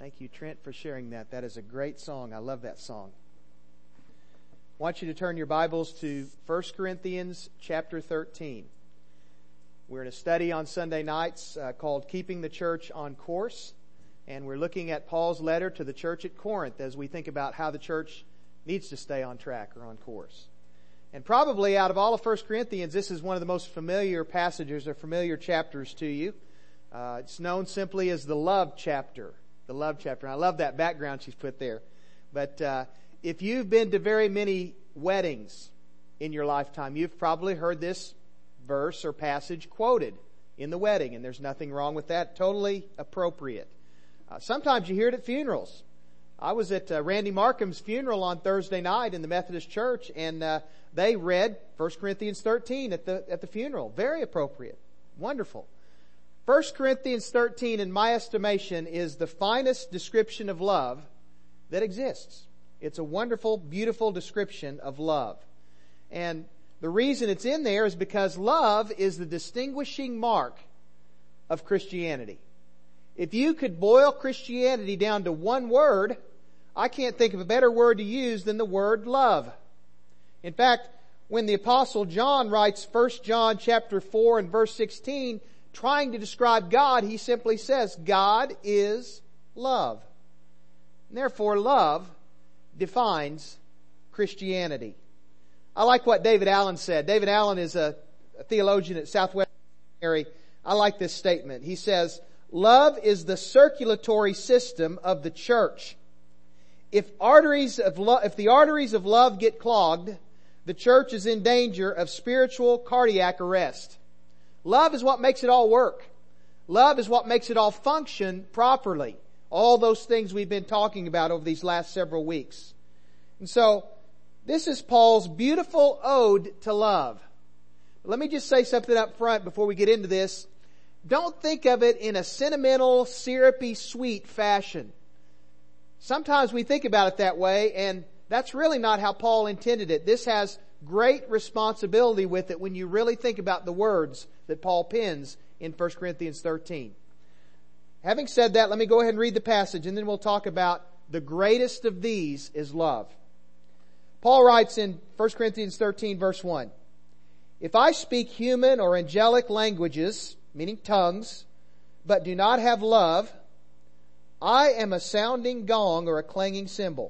Thank you, Trent, for sharing that. That is a great song. I love that song. I want you to turn your Bibles to 1 Corinthians chapter 13. We're in a study on Sunday nights called Keeping the Church on Course. And we're looking at Paul's letter to the church at Corinth as we think about how the church needs to stay on track or on course. And probably out of all of 1 Corinthians, this is one of the most familiar passages or familiar chapters to you. It's known simply as the love chapter. The love chapter. And I love that background she's put there. But if you've been to very many weddings in your lifetime, you've probably heard this verse or passage quoted in the wedding. And there's nothing wrong with that. Totally appropriate. Sometimes you hear it at funerals. I was at Randy Markham's funeral on Thursday night in the Methodist Church, and they read 1 Corinthians 13 at the funeral. Very appropriate. Wonderful. 1 Corinthians 13, in my estimation, is the finest description of love that exists. It's a wonderful, beautiful description of love. And the reason it's in there is because love is the distinguishing mark of Christianity. If you could boil Christianity down to one word, I can't think of a better word to use than the word love. In fact, when the Apostle John writes 1 John chapter 4 and verse 16, trying to describe God, he simply says, God is love. And therefore, love defines Christianity. I like what David Allen said. David Allen is a theologian at Southwest Seminary. I like this statement. He says, love is the circulatory system of the church. If the arteries of love get clogged, the church is in danger of spiritual cardiac arrest. Love is what makes it all work. Love is what makes it all function properly. All those things we've been talking about over these last several weeks. And so, this is Paul's beautiful ode to love. Let me just say something up front before we get into this. Don't think of it in a sentimental, syrupy, sweet fashion. Sometimes we think about it that way, and that's really not how Paul intended it. This has great responsibility with it when you really think about the words that Paul pens in 1 Corinthians 13. Having said that, let me go ahead and read the passage, and then we'll talk about the greatest of these is love. Paul writes in 1 Corinthians 13 verse 1, if I speak human or angelic languages, meaning tongues, but do not have love, I am a sounding gong or a clanging cymbal.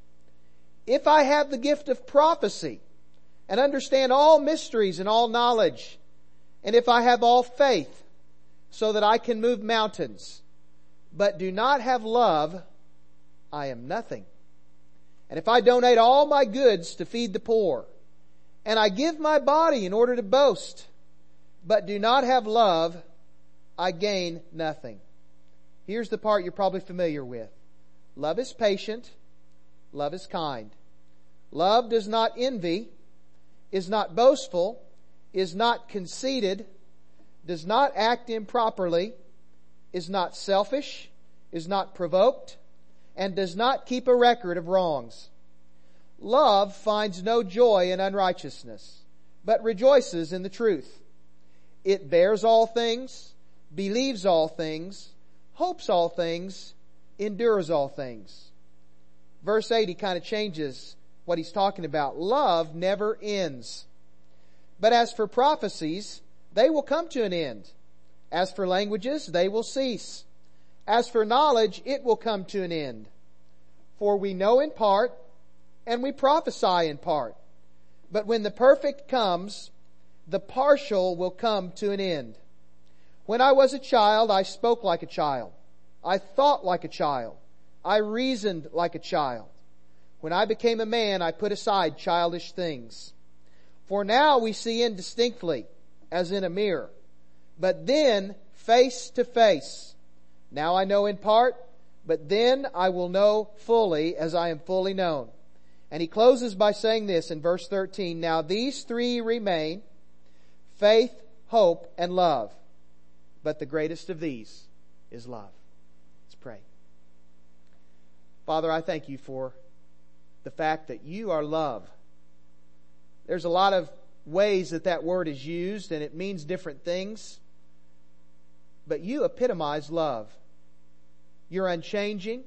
If I have the gift of prophecy and understand all mysteries and all knowledge, and if I have all faith so that I can move mountains, but do not have love, I am nothing. And if I donate all my goods to feed the poor, and I give my body in order to boast, but do not have love, I gain nothing. Here's the part you're probably familiar with. Love is patient. Love is kind. Love does not envy, is not boastful, is not conceited, does not act improperly, is not selfish, is not provoked, and does not keep a record of wrongs. Love finds no joy in unrighteousness, but rejoices in the truth. It bears all things, believes all things, hopes all things, endures all things. Verse 8, he kind of changes what he's talking about. Love never ends. But as for prophecies, they will come to an end. As for languages, they will cease. As for knowledge, it will come to an end. For we know in part, and we prophesy in part. But when the perfect comes, the partial will come to an end. When I was a child, I spoke like a child. I thought like a child. I reasoned like a child. When I became a man, I put aside childish things. For now we see indistinctly, as in a mirror. But then, face to face. Now I know in part, but then I will know fully as I am fully known. And he closes by saying this in verse 13. Now these three remain, faith, hope, and love. But the greatest of these is love. Let's pray. Father, I thank you for the fact that you are love. There's a lot of ways that word is used, and it means different things. But you epitomize love. You're unchanging.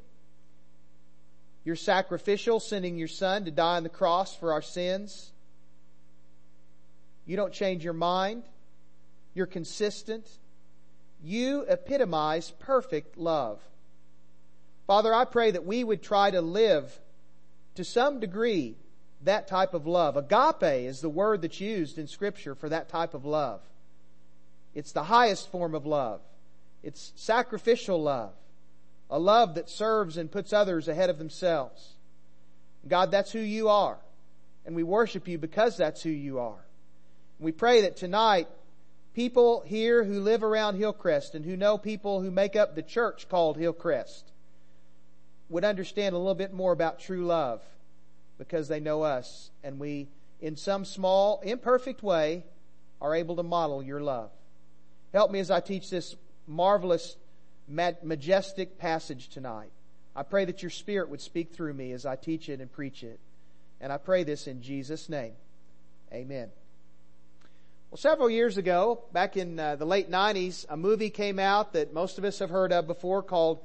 You're sacrificial, sending your Son to die on the cross for our sins. You don't change your mind. You're consistent. You epitomize perfect love. Father, I pray that we would try to live to some degree that type of love. Agape is the word that's used in Scripture for that type of love. It's the highest form of love. It's sacrificial love. A love that serves and puts others ahead of themselves. God, that's who you are. And we worship you because that's who you are. We pray that tonight, people here who live around Hillcrest and who know people who make up the church called Hillcrest would understand a little bit more about true love because they know us, and we, in some small, imperfect way, are able to model your love. Help me as I teach this marvelous, majestic passage tonight. I pray that your Spirit would speak through me as I teach it and preach it. And I pray this in Jesus' name. Amen. Well, several years ago, back in the late 90s, a movie came out that most of us have heard of before called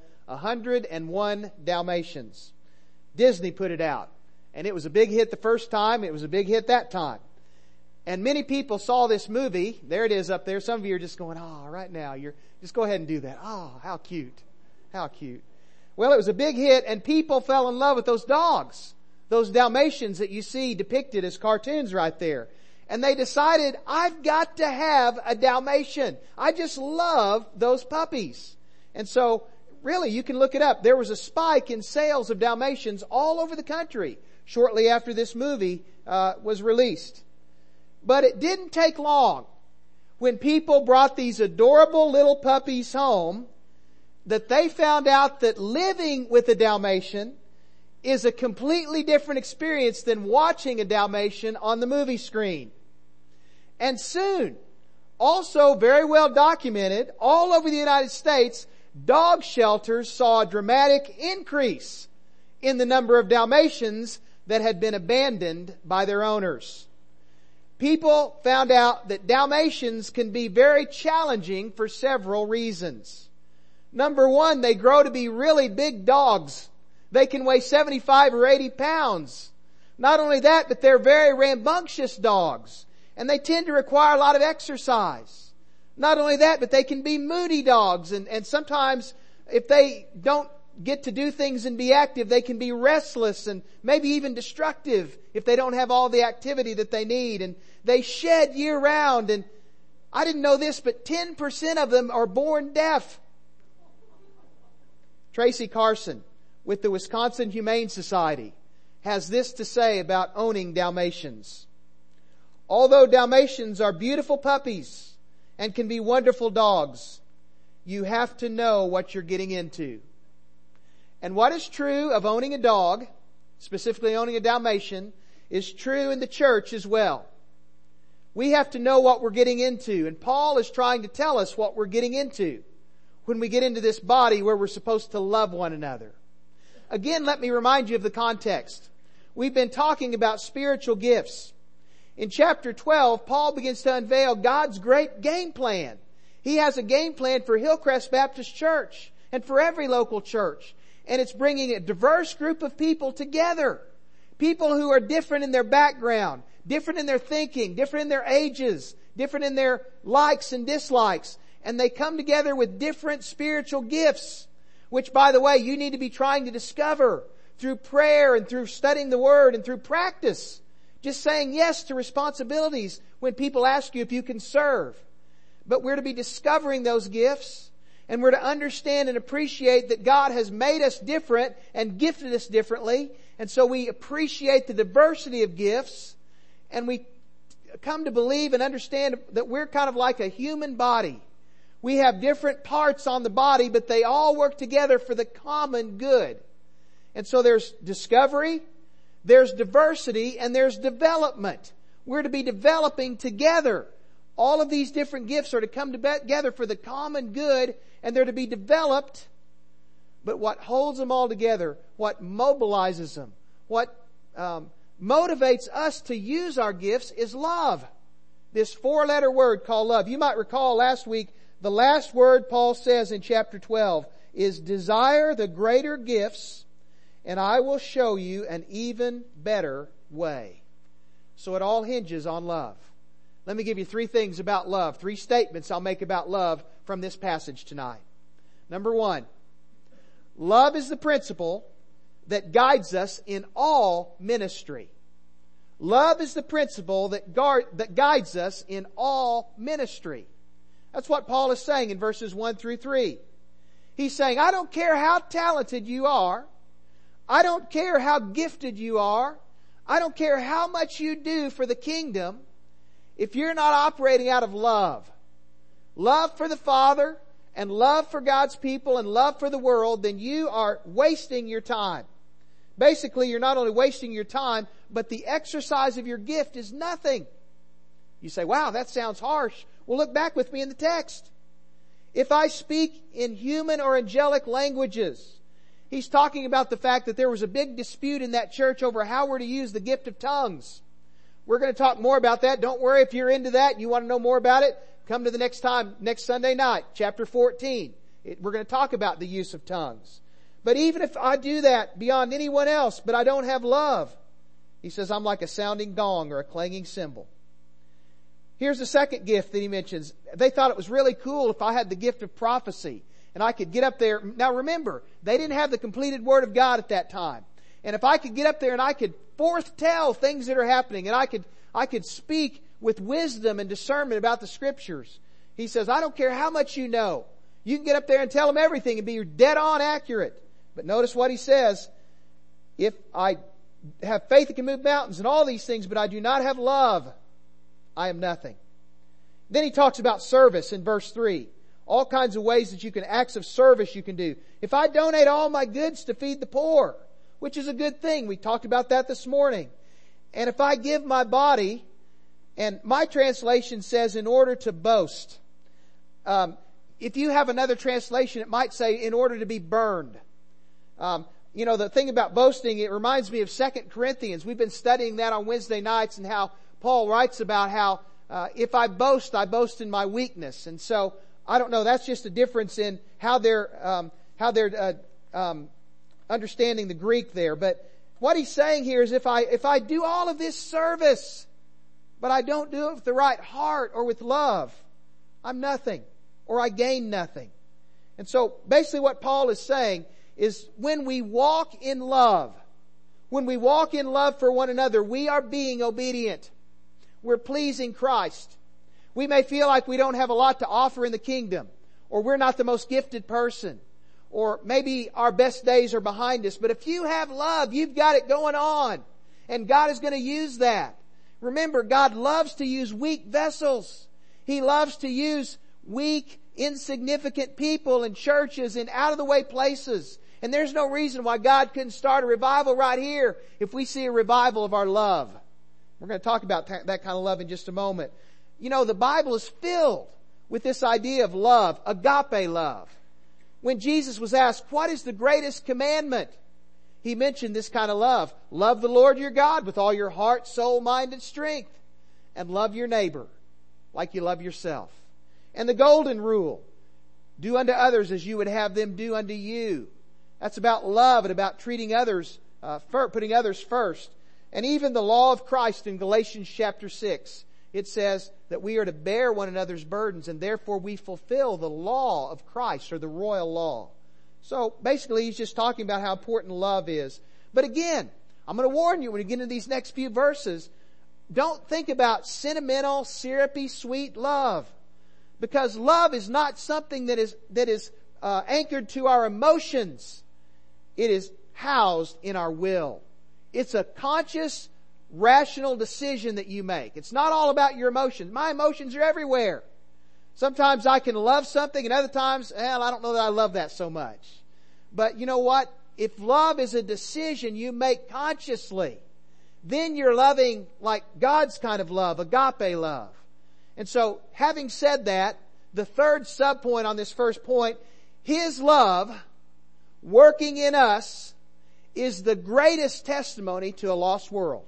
101 Dalmatians. Disney put it out. And it was a big hit the first time. It was a big hit that time. And many people saw this movie. There it is up there. Some of you are just going, right now. Just go ahead and do that. How cute. How cute. Well, it was a big hit, and people fell in love with those dogs. Those Dalmatians that you see depicted as cartoons right there. And they decided, I've got to have a Dalmatian. I just love those puppies. And so, really, you can look it up. There was a spike in sales of Dalmatians all over the country shortly after this movie was released. But it didn't take long when people brought these adorable little puppies home that they found out that living with a Dalmatian is a completely different experience than watching a Dalmatian on the movie screen. And soon, also very well documented, all over the United States, dog shelters saw a dramatic increase in the number of Dalmatians that had been abandoned by their owners. People found out that Dalmatians can be very challenging for several reasons. Number one, they grow to be really big dogs. They can weigh 75 or 80 pounds. Not only that, but they're very rambunctious dogs. And they tend to require a lot of exercise. Not only that, but they can be moody dogs. And sometimes if they don't get to do things and be active, they can be restless and maybe even destructive if they don't have all the activity that they need. And they shed year round. And I didn't know this, but 10% of them are born deaf. Tracy Carson with the Wisconsin Humane Society has this to say about owning Dalmatians. Although Dalmatians are beautiful puppies and can be wonderful dogs, you have to know what you're getting into. And what is true of owning a dog, specifically owning a Dalmatian, is true in the church as well. We have to know what we're getting into. And Paul is trying to tell us what we're getting into when we get into this body where we're supposed to love one another. Again, let me remind you of the context. We've been talking about spiritual gifts. In chapter 12, Paul begins to unveil God's great game plan. He has a game plan for Hillcrest Baptist Church and for every local church. And it's bringing a diverse group of people together. People who are different in their background, different in their thinking, different in their ages, different in their likes and dislikes. And they come together with different spiritual gifts, which, by the way, you need to be trying to discover through prayer and through studying the Word and through practice. Just saying yes to responsibilities when people ask you if you can serve. But we're to be discovering those gifts, and we're to understand and appreciate that God has made us different and gifted us differently. And so we appreciate the diversity of gifts, and we come to believe and understand that we're kind of like a human body. We have different parts on the body, but they all work together for the common good. And so there's discovery, there's diversity, and there's development. We're to be developing together. All of these different gifts are to come together for the common good, and they're to be developed. But what holds them all together, what mobilizes them, what motivates us to use our gifts is love. This 4-letter word called love. You might recall last week, the last word Paul says in chapter 12 is desire the greater gifts, and I will show you an even better way. So it all hinges on love. Let me give you 3 things about love, 3 statements I'll make about love from this passage tonight. Number 1, love is the principle that guides us in all ministry. Love is the principle that guides us in all ministry. That's what Paul is saying in verses 1 through 3. He's saying, I don't care how talented you are. I don't care how gifted you are. I don't care how much you do for the kingdom. If you're not operating out of love for the Father and love for God's people and love for the world, then you are wasting your time. Basically, you're not only wasting your time, but the exercise of your gift is nothing. You say, wow, that sounds harsh. Well, look back with me in the text. If I speak in human or angelic languages, he's talking about the fact that there was a big dispute in that church over how we're to use the gift of tongues. We're going to talk more about that. Don't worry if you're into that and you want to know more about it. Come to the next Sunday night, chapter 14. We're going to talk about the use of tongues. But even if I do that beyond anyone else, but I don't have love, he says, I'm like a sounding gong or a clanging cymbal. Here's the second gift that he mentions. They thought it was really cool if I had the gift of prophecy and I could get up there. Now remember, they didn't have the completed Word of God at that time. And if I could get up there and I could foretell things that are happening and I could speak with wisdom and discernment about the Scriptures. He says, I don't care how much you know. You can get up there and tell them everything and be dead on accurate. But notice what he says. If I have faith that can move mountains and all these things, but I do not have love, I am nothing. Then he talks about service in verse 3. All kinds of ways that acts of service you can do. If I donate all my goods to feed the poor, which is a good thing. We talked about that this morning. And if I give my body, and my translation says in order to boast. If you have another translation, it might say in order to be burned. The thing about boasting, it reminds me of 2 Corinthians. We've been studying that on Wednesday nights and how Paul writes about how if I boast in my weakness. And so, I don't know, that's just a difference in how they're understanding the Greek there. But what he's saying here is if I do all of this service, but I don't do it with the right heart or with love, I'm nothing, or I gain nothing. And so basically what Paul is saying is when we walk in love for one another, we are being obedient. We're pleasing Christ. We may feel like we don't have a lot to offer in the kingdom, or we're not the most gifted person, or maybe our best days are behind us. But if you have love, you've got it going on. And God is going to use that. Remember, God loves to use weak vessels. He loves to use weak, insignificant people in churches in out-of-the-way places. And there's no reason why God couldn't start a revival right here if we see a revival of our love. We're going to talk about that kind of love in just a moment. You know, the Bible is filled with this idea of love, agape love. When Jesus was asked, what is the greatest commandment? He mentioned this kind of love. Love the Lord your God with all your heart, soul, mind, and strength. And love your neighbor like you love yourself. And the golden rule, do unto others as you would have them do unto you. That's about love and about treating others, putting others first. And even the law of Christ in Galatians chapter 6, it says that we are to bear one another's burdens, and therefore we fulfill the law of Christ, or the royal law. So basically he's just talking about how important love is. But again, I'm going to warn you when you get into these next few verses, don't think about sentimental, syrupy, sweet love. Because love is not something that is anchored to our emotions. It is housed in our will. It's a conscious, rational decision that you make. It's not all about your emotions. My emotions are everywhere. Sometimes I can love something, and other times, I don't know that I love that so much. But you know what? If love is a decision you make consciously, then you're loving like God's kind of love, agape love. And so, having said that, the third subpoint on this first point, His love working in us is the greatest testimony to a lost world.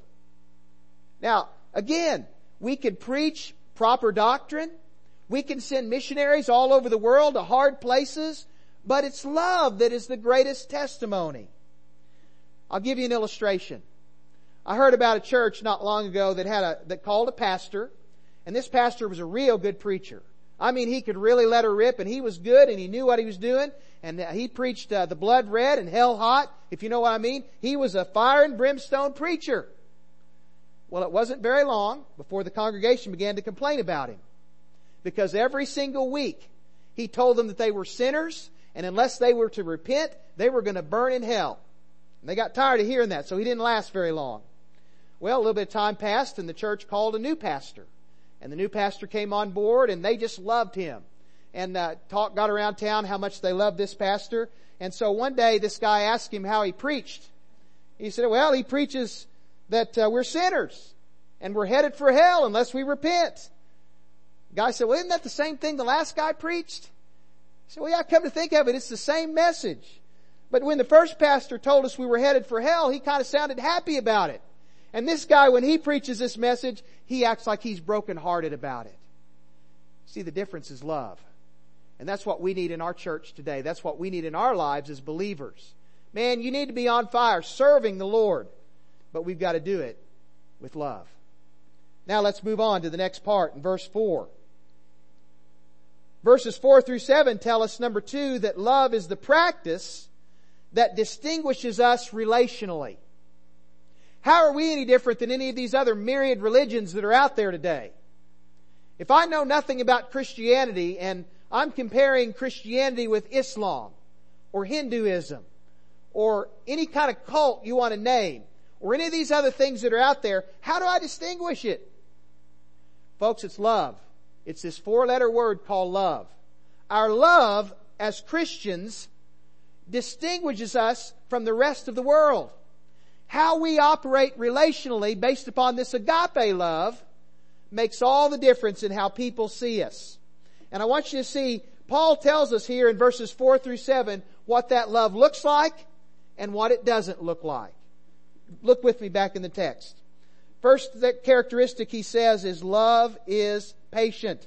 Now, again, we could preach proper doctrine. We can send missionaries all over the world to hard places, but it's love that is the greatest testimony. I'll give you an illustration. I heard about a church not long ago that called a pastor, and this pastor was a real good preacher. I mean, he could really let her rip, and he was good, and he knew what he was doing, and he preached the blood red and hell hot, if you know what I mean. He was a fire and brimstone preacher. Well, it wasn't very long before the congregation began to complain about him, because every single week he told them that they were sinners, and unless they were to repent, they were going to burn in hell. And they got tired of hearing that, so he didn't last very long. Well, a little bit of time passed, and the church called a new pastor. And the new pastor came on board, and they just loved him. And talk got around town how much they loved this pastor. And so one day this guy asked him how he preached. He said, well, he preaches that we're sinners, and we're headed for hell unless we repent. The guy said, well, isn't that the same thing the last guy preached? He said, well, yeah, come to think of it, it's the same message. But when the first pastor told us we were headed for hell, he kind of sounded happy about it. And this guy, when he preaches this message, he acts like he's brokenhearted about it. See, the difference is love. And that's what we need in our church today. That's what we need in our lives as believers. Man, you need to be on fire, serving the Lord. But we've got to do it with love. Now let's move on to the next part in verse 4. Verses 4 through 7 tell us, number 2, that love is the practice that distinguishes us relationally. How are we any different than any of these other myriad religions that are out there today? If I know nothing about Christianity and I'm comparing Christianity with Islam or Hinduism or any kind of cult you want to name or any of these other things that are out there, how do I distinguish it? Folks, it's love. It's this 4-letter word called love. Our love as Christians distinguishes us from the rest of the world. How we operate relationally based upon this agape love makes all the difference in how people see us. And I want you to see, Paul tells us here in verses 4 through 7 what that love looks like and what it doesn't look like. Look with me back in the text. First characteristic he says is love is patient.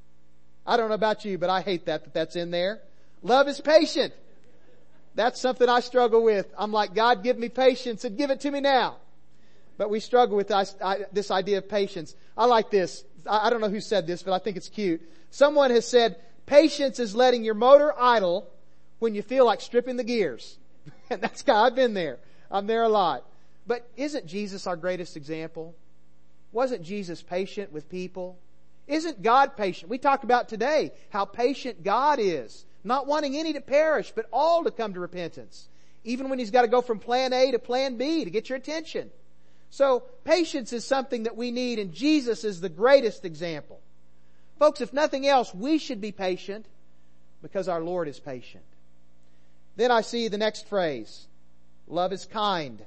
I don't know about you, but I hate that's in there. Love is patient. That's something I struggle with. I'm like, God, give me patience and give it to me now. But we struggle with this idea of patience. I like this. I don't know who said this, but I think it's cute. Someone has said, patience is letting your motor idle when you feel like stripping the gears. And that's God. I've been there. I'm there a lot. But isn't Jesus our greatest example? Wasn't Jesus patient with people? Isn't God patient? We talked about today how patient God is. Not wanting any to perish, but all to come to repentance. Even when He's got to go from plan A to plan B to get your attention. So, patience is something that we need, and Jesus is the greatest example. Folks, if nothing else, we should be patient because our Lord is patient. Then I see the next phrase. Love is kind.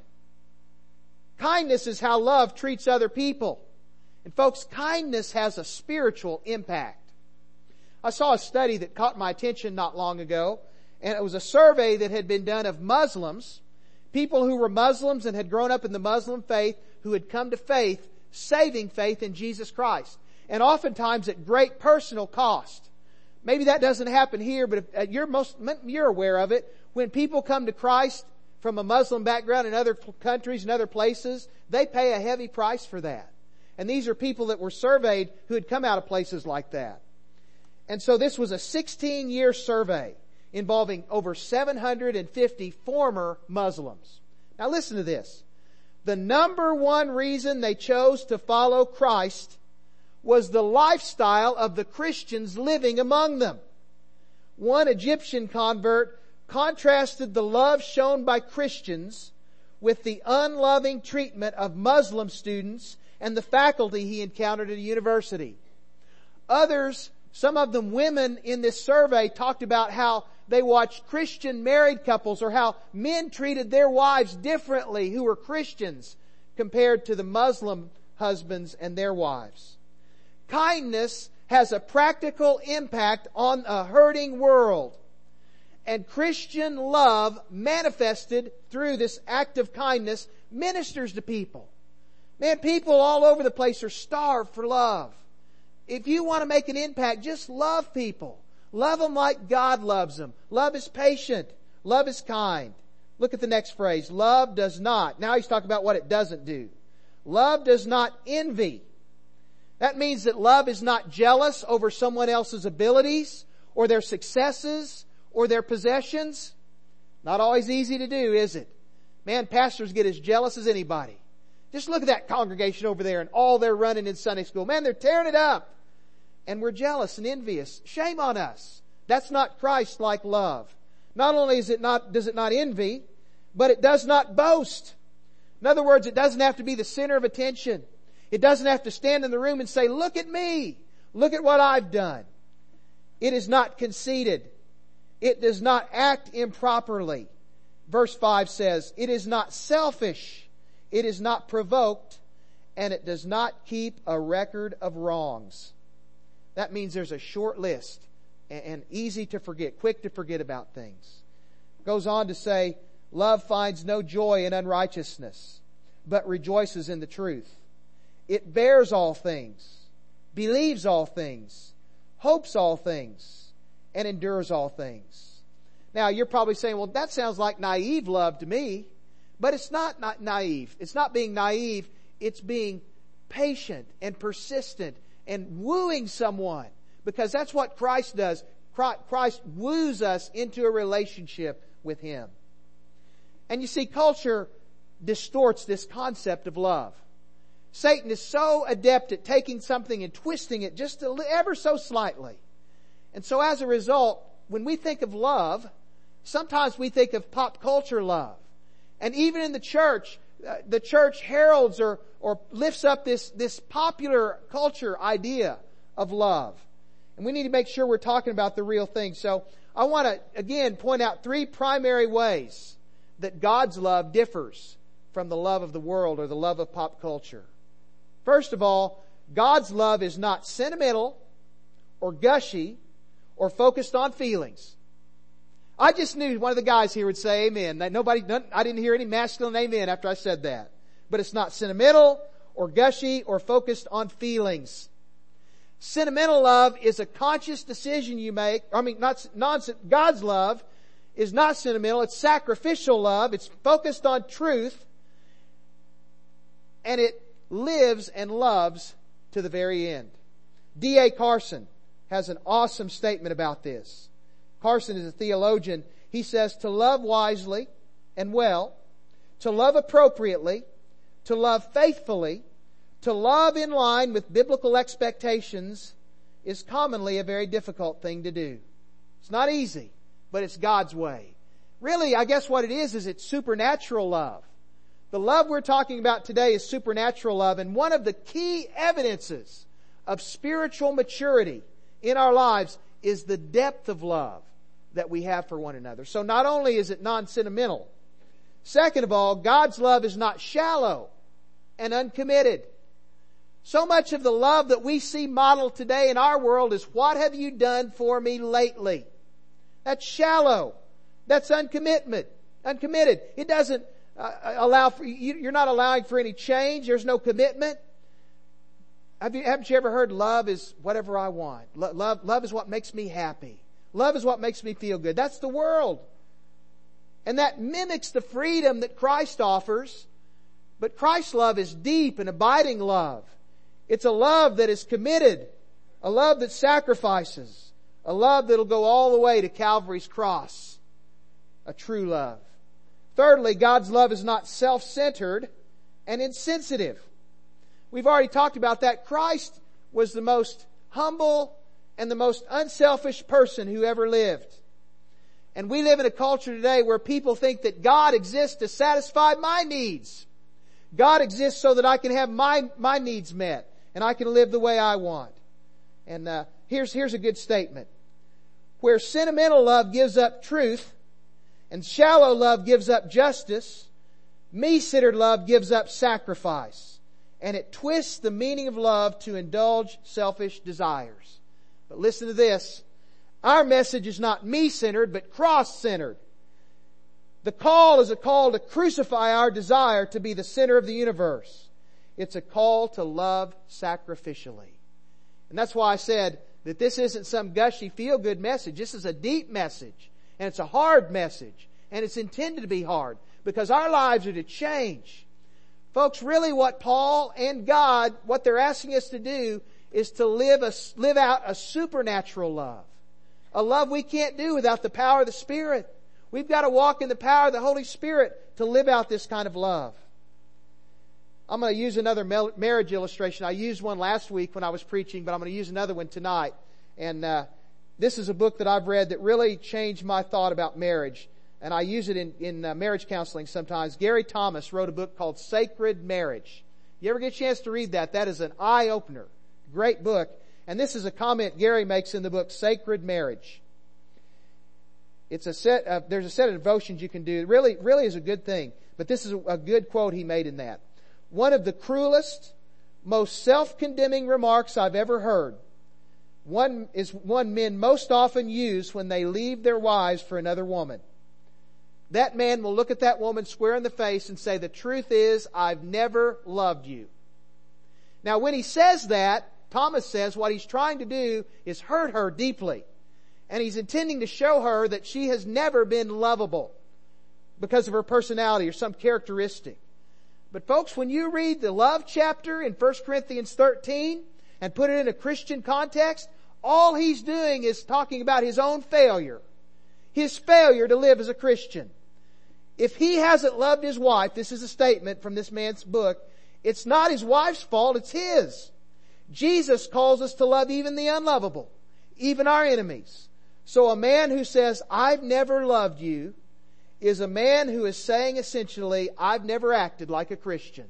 Kindness is how love treats other people. And folks, kindness has a spiritual impact. I saw a study that caught my attention not long ago, and it was a survey that had been done of Muslims, people who were Muslims and had grown up in the Muslim faith, who had come to faith, saving faith in Jesus Christ. And oftentimes at great personal cost. Maybe that doesn't happen here, but if you're aware of it. When people come to Christ from a Muslim background in other countries and other places, they pay a heavy price for that. And these are people that were surveyed who had come out of places like that. And so this was a 16-year survey involving over 750 former Muslims. Now listen to this. The number one reason they chose to follow Christ was the lifestyle of the Christians living among them. One Egyptian convert contrasted the love shown by Christians with the unloving treatment of Muslim students and the faculty he encountered at a university. Others, some of them women in this survey, talked about how they watched Christian married couples or how men treated their wives differently who were Christians compared to the Muslim husbands and their wives. Kindness has a practical impact on a hurting world. And Christian love manifested through this act of kindness ministers to people. Man, people all over the place are starved for love. If you want to make an impact, just love people. Love them like God loves them. Love is patient. Love is kind. Look at the next phrase. Love does not. Now he's talking about what it doesn't do. Love does not envy. That means that love is not jealous over someone else's abilities or their successes or their possessions. Not always easy to do, is it? Man, pastors get as jealous as anybody. Just look at that congregation over there and all they're running in Sunday school. Man, they're tearing it up. And we're jealous and envious. Shame on us. That's not Christ-like love. Not only does it not envy, but it does not boast. In other words, it doesn't have to be the center of attention. It doesn't have to stand in the room and say, look at me. Look at what I've done. It is not conceited. It does not act improperly. Verse 5 says, it is not selfish. It is not provoked. And it does not keep a record of wrongs. That means there's a short list and easy to forget, quick to forget about things. Goes on to say, love finds no joy in unrighteousness, but rejoices in the truth. It bears all things, believes all things, hopes all things, and endures all things. Now, you're probably saying, well, that sounds like naive love to me. But it's not naive. It's not being naive. It's being patient and persistent and wooing someone. Because that's what Christ does. Christ woos us into a relationship with Him. And you see, culture distorts this concept of love. Satan is so adept at taking something and twisting it just ever so slightly. And so as a result, when we think of love, sometimes we think of pop culture love. And even in the church heralds or lifts up this popular culture idea of love. And we need to make sure we're talking about the real thing. So I want to, again, point out 3 primary ways that God's love differs from the love of the world or the love of pop culture. First of all, God's love is not sentimental or gushy or focused on feelings. I just knew one of the guys here would say amen. I didn't hear any masculine amen after I said that. But it's not sentimental or gushy or focused on feelings. Sentimental love is a conscious decision you make. God's love is not sentimental. It's sacrificial love. It's focused on truth. And it lives and loves to the very end. D.A. Carson has an awesome statement about this. Carson is a theologian. He says, to love wisely and well, to love appropriately, to love faithfully, to love in line with biblical expectations is commonly a very difficult thing to do. It's not easy, but it's God's way. Really, I guess what it is it's supernatural love. The love we're talking about today is supernatural love, and one of the key evidences of spiritual maturity in our lives is the depth of love that we have for one another. So not only is it non-sentimental, second of all, God's love is not shallow and uncommitted. So much of the love that we see modeled today in our world is, what have you done for me lately? That's shallow. That's uncommitted. It doesn't allow for, you're not allowing for any change. There's no commitment. Haven't you ever heard love is whatever I want? Love is what makes me happy. Love is what makes me feel good. That's the world. And that mimics the freedom that Christ offers. But Christ's love is deep and abiding love. It's a love that is committed. A love that sacrifices. A love that'll go all the way to Calvary's cross. A true love. Thirdly, God's love is not self-centered and insensitive. We've already talked about that. Christ was the most humble and the most unselfish person who ever lived. And we live in a culture today where people think that God exists to satisfy my needs. God exists so that I can have my needs met and I can live the way I want. And here's a good statement. Where sentimental love gives up truth and shallow love gives up justice, me-centered love gives up sacrifice. And it twists the meaning of love to indulge selfish desires. But listen to this. Our message is not me-centered, but cross-centered. The call is a call to crucify our desire to be the center of the universe. It's a call to love sacrificially. And that's why I said that this isn't some gushy feel-good message. This is a deep message. And it's a hard message. And it's intended to be hard. Because our lives are to change. Folks, really what Paul and God, what they're asking us to do is to live out a supernatural love. A love we can't do without the power of the Spirit. We've got to walk in the power of the Holy Spirit to live out this kind of love. I'm going to use another marriage illustration. I used one last week when I was preaching, but I'm going to use another one tonight. And this is a book that I've read that really changed my thought about marriage. And I use it in marriage counseling sometimes. Gary Thomas wrote a book called Sacred Marriage. You ever get a chance to read that? That is an eye-opener. Great book. And this is a comment Gary makes in the book, Sacred Marriage. There's a set of devotions you can do. It really is a good thing. But this is a good quote he made in that. One of the cruelest, most self-condemning remarks I've ever heard. One men most often use when they leave their wives for another woman. That man will look at that woman square in the face and say, the truth is, I've never loved you. Now when he says that, Thomas says what he's trying to do is hurt her deeply. And he's intending to show her that she has never been lovable because of her personality or some characteristic. But folks, when you read the love chapter in 1 Corinthians 13 and put it in a Christian context, all he's doing is talking about his own failure. His failure to live as a Christian. If he hasn't loved his wife, this is a statement from this man's book, it's not his wife's fault, it's his. Jesus calls us to love even the unlovable, even our enemies. So a man who says, I've never loved you, is a man who is saying essentially, I've never acted like a Christian.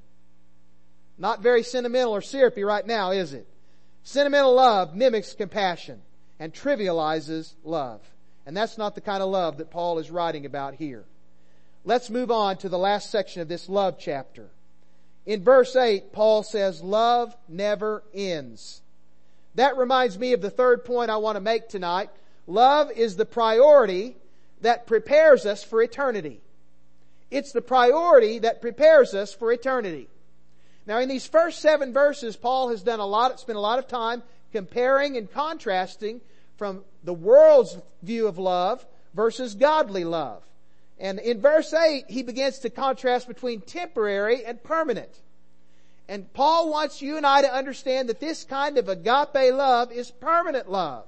Not very sentimental or syrupy right now, is it? Sentimental love mimics compassion and trivializes love. And that's not the kind of love that Paul is writing about here. Let's move on to the last section of this love chapter. In verse 8, Paul says, love never ends. That reminds me of the third point I want to make tonight. Love is the priority that prepares us for eternity. It's the priority that prepares us for eternity. Now in these first 7 verses, Paul has spent a lot of time comparing and contrasting from the world's view of love versus godly love. And in verse 8, he begins to contrast between temporary and permanent. And Paul wants you and I to understand that this kind of agape love is permanent love.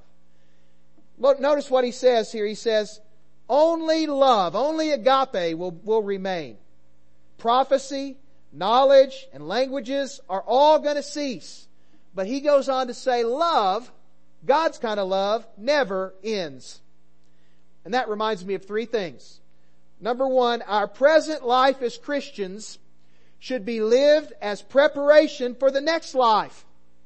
Look, notice what he says here. He says, only love, only agape will remain. Prophecy, knowledge, and languages are all going to cease. But he goes on to say love, God's kind of love, never ends. And that reminds me of 3 things. Number 1, our present life as Christians should be lived as preparation for the next life.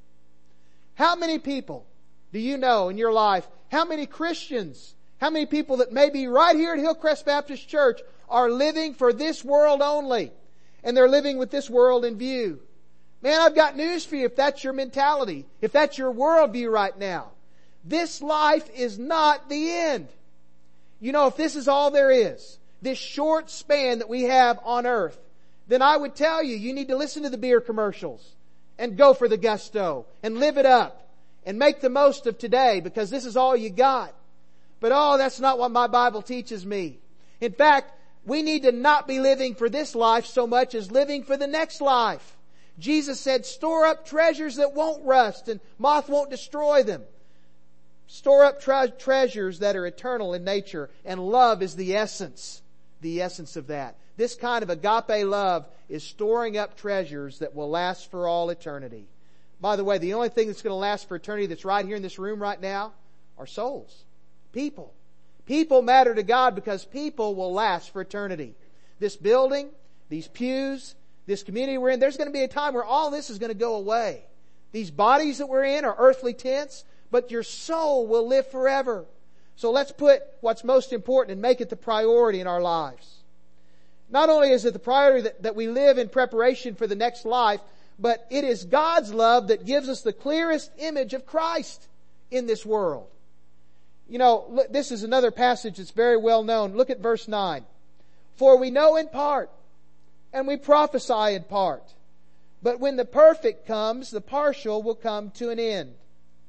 How many people do you know in your life? How many Christians? How many people that may be right here at Hillcrest Baptist Church are living for this world only? And they're living with this world in view. Man, I've got news for you if that's your mentality. If that's your worldview right now. This life is not the end. You know, if this is all there is, this short span that we have on earth, then I would tell you, you need to listen to the beer commercials and go for the gusto and live it up and make the most of today because this is all you got. But that's not what my Bible teaches me. In fact, we need to not be living for this life so much as living for the next life. Jesus said, store up treasures that won't rust and moth won't destroy them. Store up treasures that are eternal in nature, and love is the essence of that. This kind of agape love is storing up treasures that will last for all eternity. By the way, the only thing that's going to last for eternity that's right here in this room right now are souls. People. People matter to God because people will last for eternity. This building, these pews, this community we're in, there's going to be a time where all this is going to go away. These bodies that we're in are earthly tents, but your soul will live forever. So let's put what's most important and make it the priority in our lives. Not only is it the priority that we live in preparation for the next life, but it is God's love that gives us the clearest image of Christ in this world. You know, this is another passage that's very well known. Look at verse 9. For we know in part, and we prophesy in part. But when the perfect comes, the partial will come to an end.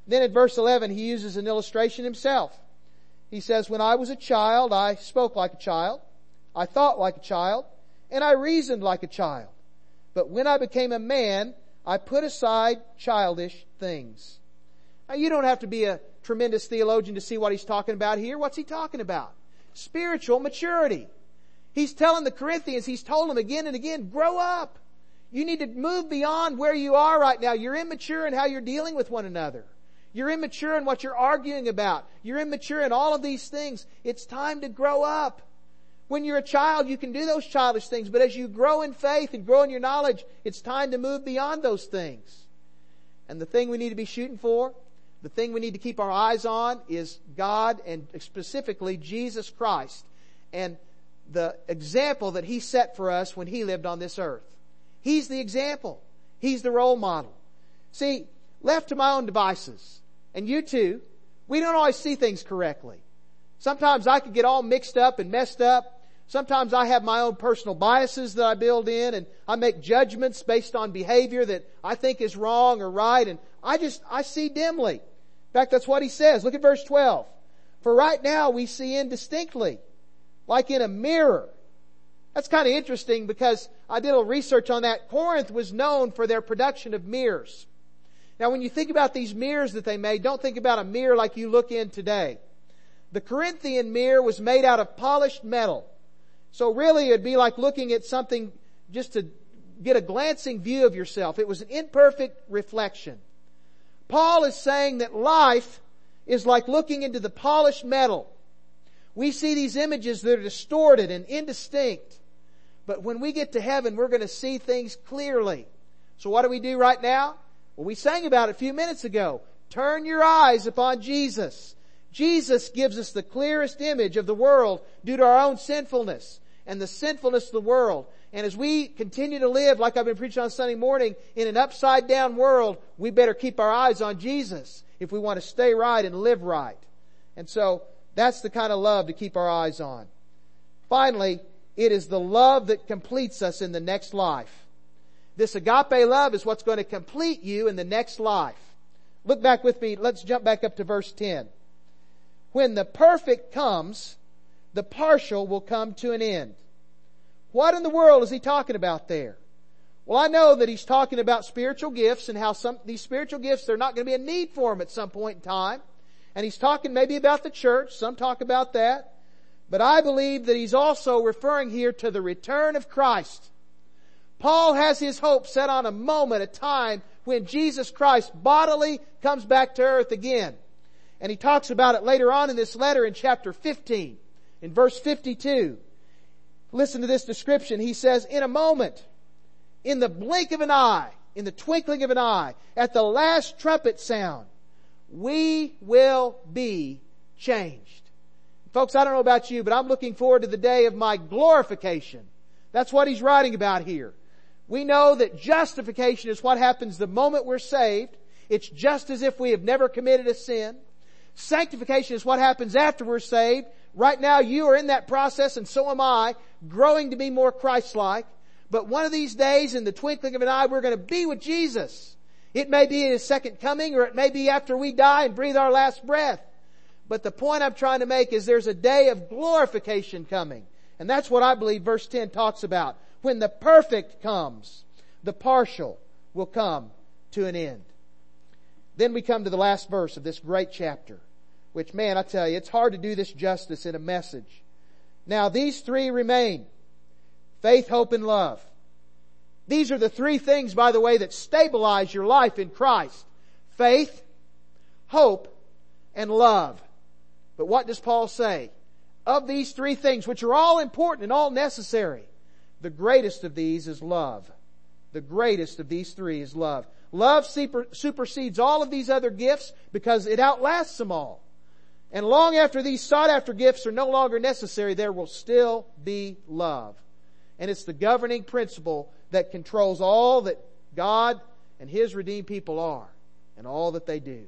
Then in verse 11, he uses an illustration himself. He says, when I was a child, I spoke like a child, I thought like a child, and I reasoned like a child. But when I became a man, I put aside childish things. Now, you don't have to be a tremendous theologian to see what he's talking about here. What's he talking about? Spiritual maturity. He's telling the Corinthians, he's told them again and again, grow up. You need to move beyond where you are right now. You're immature in how you're dealing with one another. You're immature in what you're arguing about. You're immature in all of these things. It's time to grow up. When you're a child, you can do those childish things, but as you grow in faith and grow in your knowledge, it's time to move beyond those things. And the thing we need to be shooting for, the thing we need to keep our eyes on is God and specifically Jesus Christ and the example that He set for us when He lived on this earth. He's the example. He's the role model. See, left to my own devices, and you too, we don't always see things correctly. Sometimes I could get all mixed up and messed up. Sometimes I have my own personal biases that I build in, and I make judgments based on behavior that I think is wrong or right, and I see dimly. In fact, that's what he says. Look at verse 12. For right now we see indistinctly, like in a mirror. That's kind of interesting because I did a little research on that. Corinth was known for their production of mirrors. Now when you think about these mirrors that they made, don't think about a mirror like you look in today. The Corinthian mirror was made out of polished metal. So really it'd be like looking at something just to get a glancing view of yourself. It was an imperfect reflection. Paul is saying that life is like looking into the polished metal. We see these images that are distorted and indistinct. But when we get to heaven, we're going to see things clearly. So what do we do right now? Well, we sang about it a few minutes ago. Turn your eyes upon Jesus. Jesus gives us the clearest image of the world due to our own sinfulness and the sinfulness of the world. And as we continue to live, like I've been preaching on Sunday morning, in an upside down world, we better keep our eyes on Jesus if we want to stay right and live right. And so that's the kind of love to keep our eyes on. Finally, it is the love that completes us in the next life. This agape love is what's going to complete you in the next life. Look back with me. Let's jump back up to verse 10. When the perfect comes, the partial will come to an end. What in the world is he talking about there? Well, I know that he's talking about spiritual gifts and how these spiritual gifts, there's not going to be a need for them at some point in time. And he's talking maybe about the church. Some talk about that. But I believe that he's also referring here to the return of Christ. Paul has his hope set on a moment, a time when Jesus Christ bodily comes back to earth again. And he talks about it later on in this letter in chapter 15, in verse 52. Listen to this description. He says, in a moment, in the blink of an eye, in the twinkling of an eye, at the last trumpet sound, we will be changed. Folks, I don't know about you, but I'm looking forward to the day of my glorification. That's what he's writing about here. We know that justification is what happens the moment we're saved. It's just as if we have never committed a sin. Sanctification is what happens after we're saved. Right now you are in that process, and so am I, growing to be more Christ-like. But one of these days, in the twinkling of an eye, we're going to be with Jesus. It may be in His second coming, or it may be after we die and breathe our last breath. But the point I'm trying to make is there's a day of glorification coming. And that's what I believe verse 10 talks about. When the perfect comes, the partial will come to an end. Then we come to the last verse of this great chapter, which, man, I tell you, it's hard to do this justice in a message. Now, these three remain: faith, hope, and love. These are the three things, by the way, that stabilize your life in Christ. Faith, hope, and love. But what does Paul say? Of these three things, which are all important and all necessary, the greatest of these is love. The greatest of these three is love. Love supersedes all of these other gifts because it outlasts them all. And long after these sought after gifts are no longer necessary, there will still be love. And it's the governing principle that controls all that God and His redeemed people are and all that they do.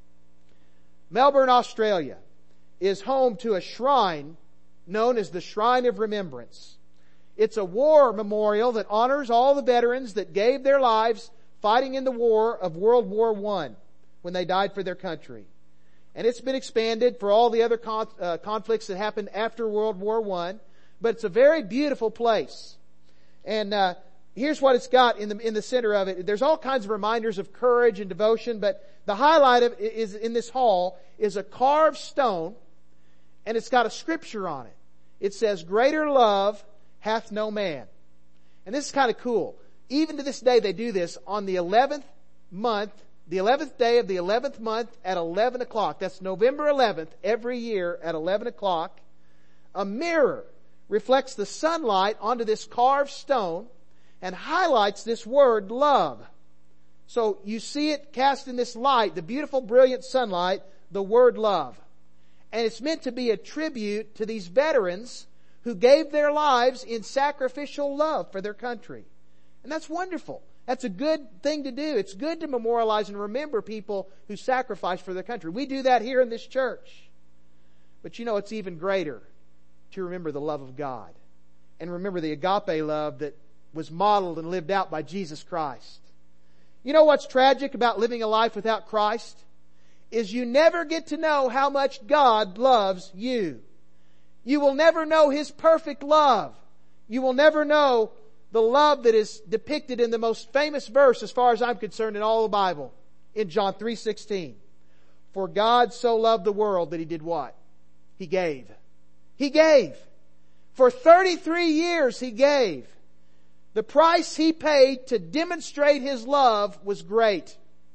Melbourne, Australia is home to a shrine known as the Shrine of Remembrance. It's a war memorial that honors all the veterans that gave their lives fighting in the war of World War I. when they died for their country. And it's been expanded for all the other conflicts that happened after World War I. But it's a very beautiful place. And here's what it's got in the center of it. There's all kinds of reminders of courage and devotion, but the highlight of is in this hall is a carved stone, and it's got a scripture on it. It says, "Greater love hath no man." And this is kind of cool. Even to this day they do this on the 11th month, the 11th day of the 11th month at 11 o'clock. That's November 11th every year at 11 o'clock. A mirror reflects the sunlight onto this carved stone and highlights this word, love. So you see it cast in this light, the beautiful, brilliant sunlight, the word love. And it's meant to be a tribute to these veterans who gave their lives in sacrificial love for their country. And that's wonderful. That's a good thing to do. It's good to memorialize and remember people who sacrificed for their country. We do that here in this church. But you know, it's even greater to remember the love of God. And remember the agape love that was modeled and lived out by Jesus Christ. You know what's tragic about living a life without Christ? Is you never get to know how much God loves you. You will never know His perfect love. You will never know the love that is depicted in the most famous verse, as far as I'm concerned, in all the Bible, in John 3:16. For God so loved the world that He did what? He gave. He gave. For 33 years He gave. The price He paid to demonstrate His love was great.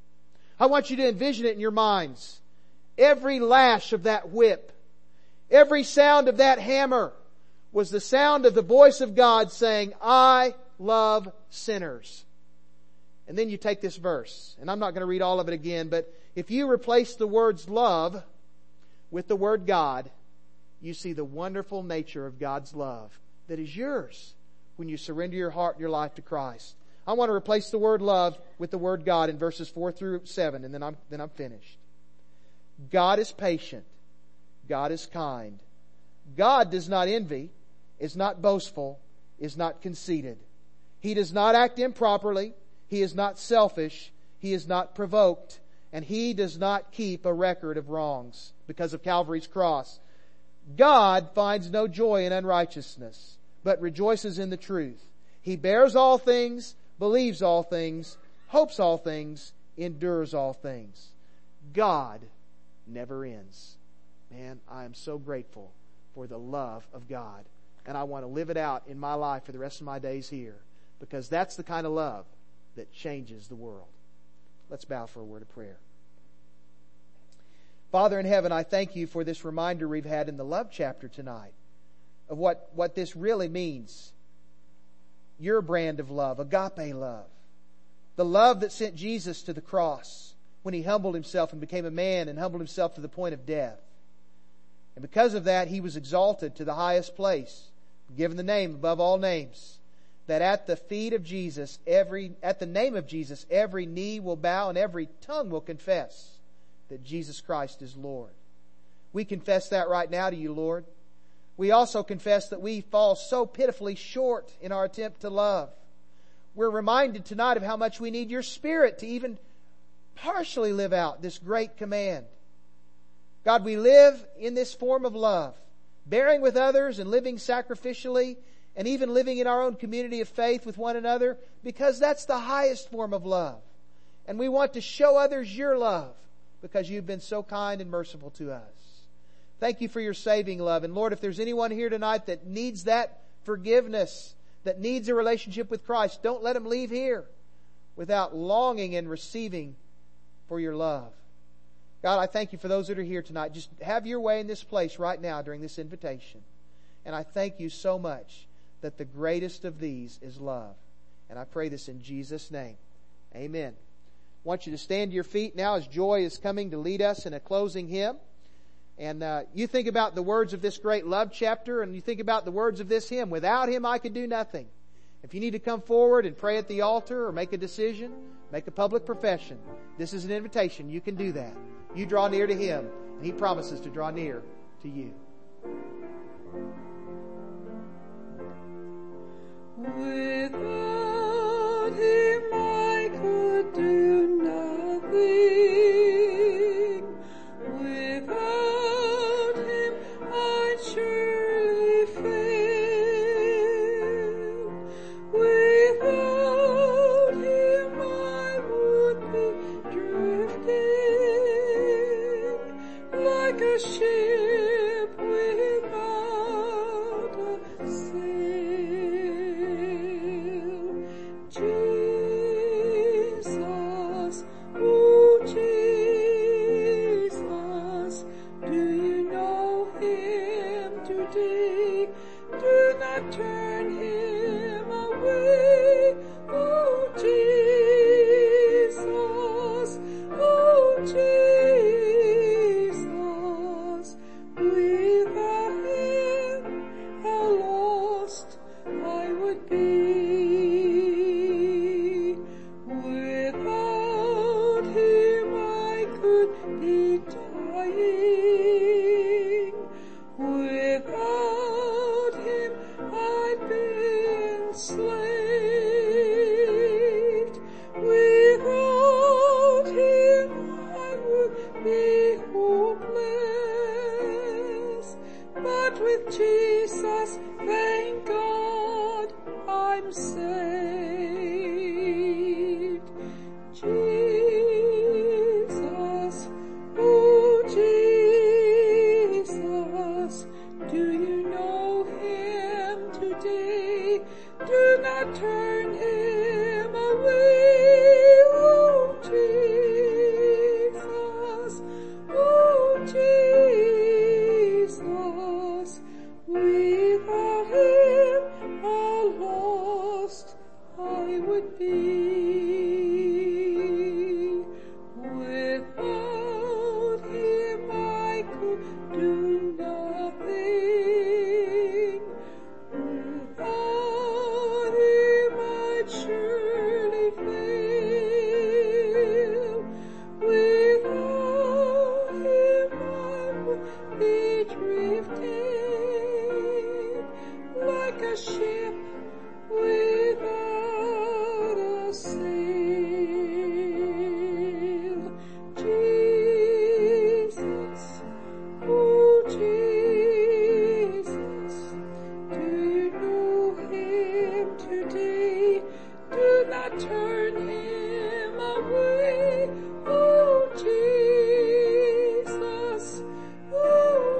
I want you to envision it in your minds. Every lash of that whip, every sound of that hammer was the sound of the voice of God saying, "I love sinners." And then you take this verse, and I'm not going to read all of it again, but if you replace the words love with the word God, you see the wonderful nature of God's love that is yours when you surrender your heart and your life to Christ. I want to replace the word love with the word God in verses 4 through 7, and then I'm finished. God is patient. God is kind. God does not envy, is not boastful, is not conceited. He does not act improperly. He is not selfish. He is not provoked. And He does not keep a record of wrongs because of Calvary's cross. God finds no joy in unrighteousness, but rejoices in the truth. He bears all things, believes all things, hopes all things, endures all things. God never ends. Man, I am so grateful for the love of God. And I want to live it out in my life for the rest of my days here, because that's the kind of love that changes the world. Let's bow for a word of prayer. Father in heaven, I thank You for this reminder we've had in the love chapter tonight of what this really means. Your brand of love, agape love. The love that sent Jesus to the cross when He humbled Himself and became a man and humbled Himself to the point of death. And because of that, He was exalted to the highest place, given the name above all names, that at the feet of Jesus, at the name of Jesus, every knee will bow and every tongue will confess that Jesus Christ is Lord. We confess that right now to You, Lord. We also confess that we fall so pitifully short in our attempt to love. We're reminded tonight of how much we need Your Spirit to even partially live out this great command. God, we live in this form of love, bearing with others and living sacrificially, and even living in our own community of faith with one another, because that's the highest form of love. And we want to show others Your love, because You've been so kind and merciful to us. Thank You for Your saving love. And Lord, if there's anyone here tonight that needs that forgiveness, that needs a relationship with Christ, don't let them leave here without longing and receiving for Your love. God, I thank You for those that are here tonight. Just have Your way in this place right now during this invitation. And I thank You so much that the greatest of these is love. And I pray this in Jesus' name. Amen. I want you to stand to your feet now as Joy is coming to lead us in a closing hymn. And you think about the words of this great love chapter, and you think about the words of this hymn, "Without Him I could do nothing." If you need to come forward and pray at the altar or make a decision, make a public profession, this is an invitation. You can do that. You draw near to Him, and He promises to draw near to you. Without Him I could do nothing. I would be. Without him I could be dying. Without him I'd be enslaved. Without him I would be hopeless. But with Jesus, thank God, I'm saved. Jesus, oh Jesus, do you know him today? Do not turn him away, oh Jesus, oh Jesus. Without him, how lost I would be. Without him I could do nothing. Without him I'd surely fail. Without him I would be drifting like a ship without a sail. Jesus, oh Jesus, do you know him today? Do not turn him away, oh Jesus, oh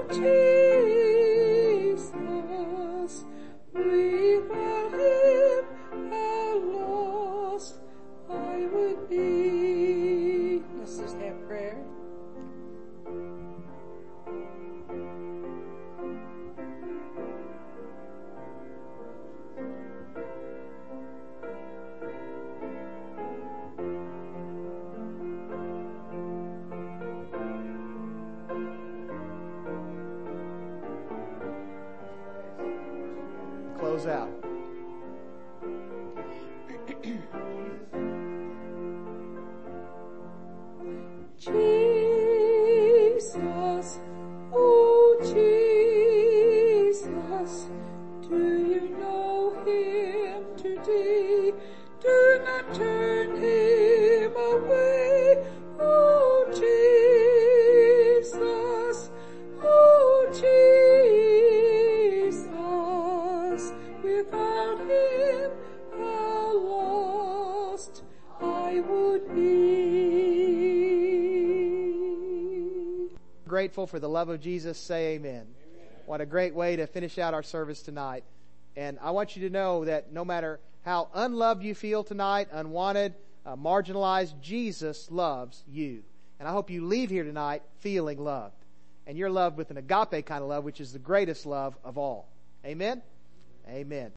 Jesus. Without him, how lost I would be. Let's just have prayer. Close out. Jesus, oh Jesus, do you know him today? Do not turn him away, oh Jesus, oh Jesus. Without him, how lost I would be. Grateful for the love of Jesus, say amen. What a great way to finish out our service tonight. And I want you to know that no matter how unloved you feel tonight, unwanted, marginalized, Jesus loves you. And I hope you leave here tonight feeling loved. And you're loved with an agape kind of love, which is the greatest love of all. Amen? Amen.